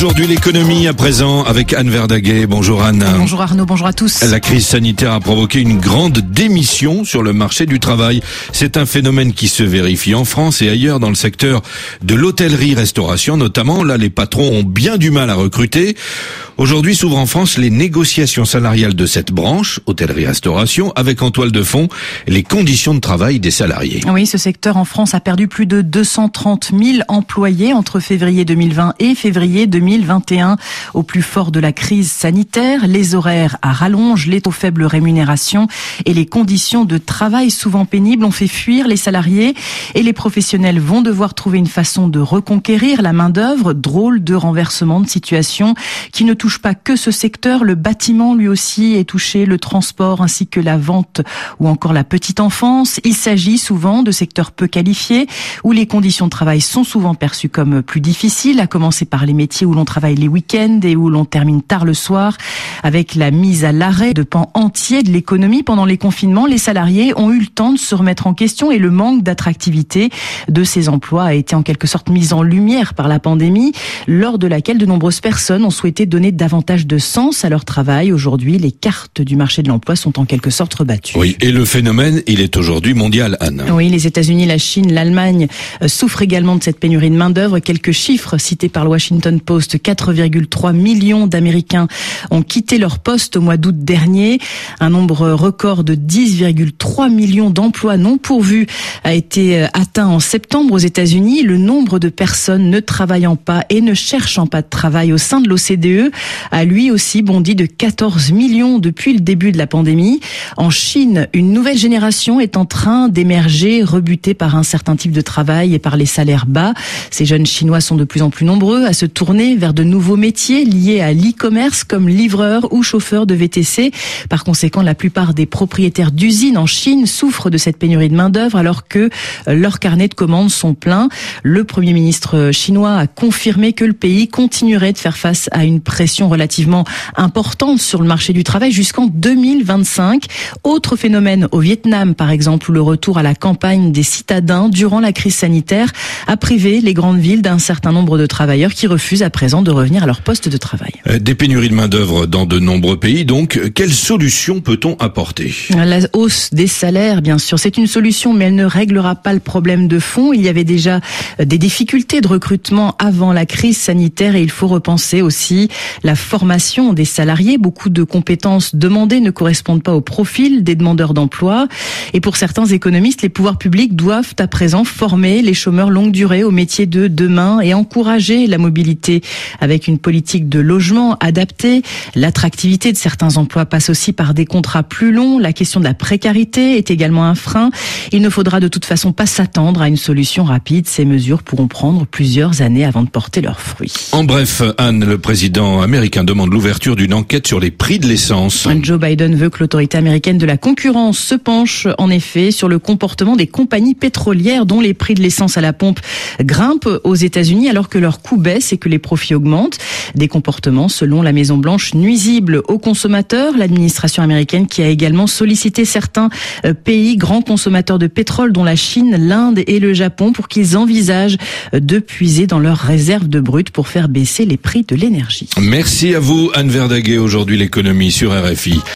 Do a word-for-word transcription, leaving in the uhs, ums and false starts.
Aujourd'hui, l'économie à présent avec Anne Verdaguet. Bonjour Anne. Bonjour Arnaud, bonjour à tous. La crise sanitaire a provoqué une grande démission sur le marché du travail. C'est un phénomène qui se vérifie en France et ailleurs dans le secteur de l'hôtellerie-restauration notamment. Là, les patrons ont bien du mal à recruter. Aujourd'hui s'ouvrent en France les négociations salariales de cette branche, hôtellerie-restauration, avec en toile de fond les conditions de travail des salariés. Oui, ce secteur en France a perdu plus de deux cent trente mille employés entre février deux mille vingt et février deux mille vingt et un. Au plus fort de la crise sanitaire, les horaires à rallonge, les taux faibles rémunérations et les conditions de travail souvent pénibles ont fait fuir les salariés et les professionnels vont devoir trouver une façon de reconquérir la main-d'œuvre. Drôle de renversement de situation qui ne touche pas que ce secteur. Le bâtiment lui aussi est touché, le transport ainsi que la vente ou encore la petite enfance. Il s'agit souvent de secteurs peu qualifiés où les conditions de travail sont souvent perçues comme plus difficiles, à commencer par les métiers où l'on travaille les week-ends et où l'on termine tard le soir. Avec la mise à l'arrêt de pans entiers de l'économie pendant les confinements, les salariés ont eu le temps de se remettre en question et le manque d'attractivité de ces emplois a été en quelque sorte mis en lumière par la pandémie, lors de laquelle de nombreuses personnes ont souhaité donner davantage de sens à leur travail. Aujourd'hui, les cartes du marché de l'emploi sont en quelque sorte rebattues. Oui, et le phénomène, il est aujourd'hui mondial, Anne. Oui, les États-Unis, la Chine, l'Allemagne euh, souffrent également de cette pénurie de main-d'œuvre. Quelques chiffres cités par le Washington Post. quatre virgule trois millions d'Américains ont quitté leur poste au mois d'août dernier. Un nombre record de dix virgule trois millions d'emplois non pourvus a été atteint en septembre aux États-Unis. Le nombre de personnes ne travaillant pas et ne cherchant pas de travail au sein de l'O C D E a lui aussi bondi de quatorze millions depuis le début de la pandémie. En Chine, une nouvelle génération est en train d'émerger, rebutée par un certain type de travail et par les salaires bas. Ces jeunes Chinois sont de plus en plus nombreux à se tourner vers de nouveaux métiers liés à l'e-commerce comme livreur ou chauffeur de V T C. Par conséquent, la plupart des propriétaires d'usines en Chine souffrent de cette pénurie de main-d'œuvre alors que leurs carnets de commandes sont pleins. Le Premier ministre chinois a confirmé que le pays continuerait de faire face à une pression relativement importante sur le marché du travail jusqu'en deux mille vingt-cinq. Autre phénomène au Vietnam, par exemple, où le retour à la campagne des citadins durant la crise sanitaire a privé les grandes villes d'un certain nombre de travailleurs qui refusent à présent de revenir à leur poste de travail. Des pénuries de main-d'œuvre dans de nombreux pays, donc, quelle solution peut-on apporter ? La hausse des salaires, bien sûr, c'est une solution, mais elle ne réglera pas le problème de fond. Il y avait déjà des difficultés de recrutement avant la crise sanitaire et il faut repenser aussi la formation des salariés. Beaucoup de compétences demandées ne correspondent pas au profil des demandeurs d'emploi. Et pour certains économistes, les pouvoirs publics doivent à présent former les chômeurs longue durée au métier de demain et encourager la mobilité avec une politique de logement adaptée. L'attractivité de certains emplois passe aussi par des contrats plus longs. La question de la précarité est également un frein. Il ne faudra de toute façon pas s'attendre à une solution rapide. Ces mesures pourront prendre plusieurs années avant de porter leurs fruits. En bref, Anne, le président américain demande l'ouverture d'une enquête sur les prix de l'essence. Joe Biden veut que l'autorité américaine de la concurrence se penche en effet sur le comportement des compagnies pétrolières dont les prix de l'essence à la pompe grimpent aux États-Unis alors que leurs coûts baissent et que les profits augmentent. Des comportements, selon la Maison-Blanche, nuisibles aux consommateurs. L'administration américaine qui a également sollicité certains pays grands consommateurs de pétrole dont la Chine, l'Inde et le Japon pour qu'ils envisagent de puiser dans leurs réserves de brut pour faire baisser les prix de l'énergie. Merci à vous, Anne Verdaguet. Aujourd'hui, l'économie sur R F I.